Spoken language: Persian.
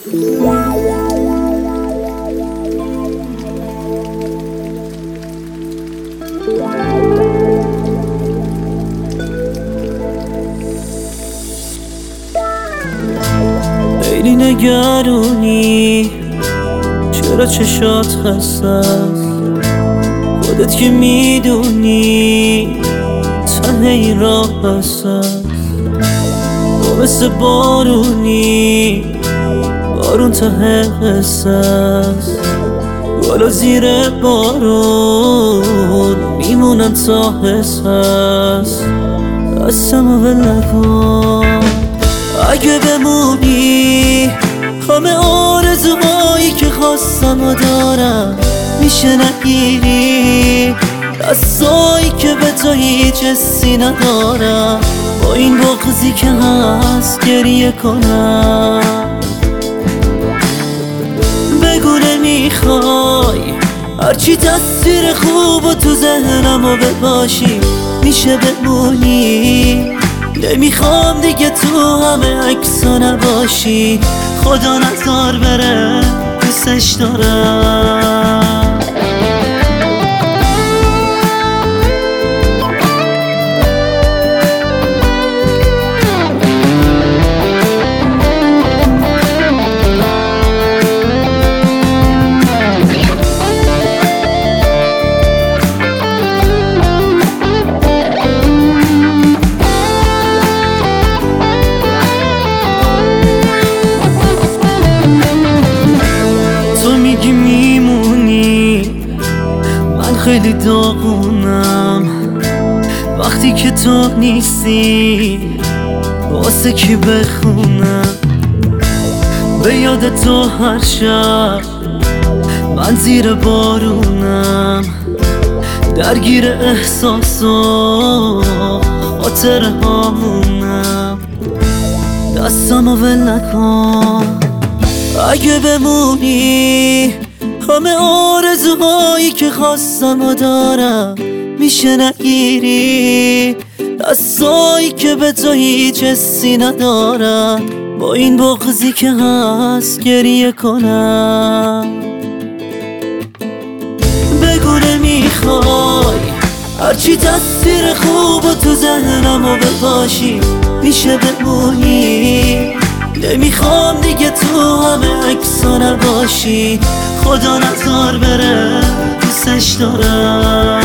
خیلی نگرونی چرا چشات خسته است، خودت که میدونی ته این راه هست. تو مثل بارونی، بارون ته قصه است. گلا زیر بارون میمونن تا حس هست. دستمو ول نکن اگه بمونی، همه آرزوهایی که خواستم و دارم میشه نگیری. دستایی که به تو هیچ حسی ندارم، با این بغضی که هست گریه کنم. بگو نمیخوای هرچی تصویر خوب و تو ذهنمو بباشی میشه بمونی. نمیخوام دیگه تو همه عکسا نباشی، خدا نذار بره دوستش دارم. خیلی داغونم وقتی که تو نیستی، واسه کی بخونم به یاد تو هر شب. من زیر بارونم درگیر احساس و خاطره هامونم. دستمو ول نکن اگه بمونی، همه آرزوهایی که خواستم و دارم میشه نگیری. دستایی که به تو هیچ حسی ندارم، با این بغضی که هست گریه کنم. بگو نمیخوای هرچی تصویر خوب و تو ذهنمو بپاشی میشه بمونی. نمیخوام دیگه تو همه عکسا نباشی، خدا نذار بره دوستش دارم.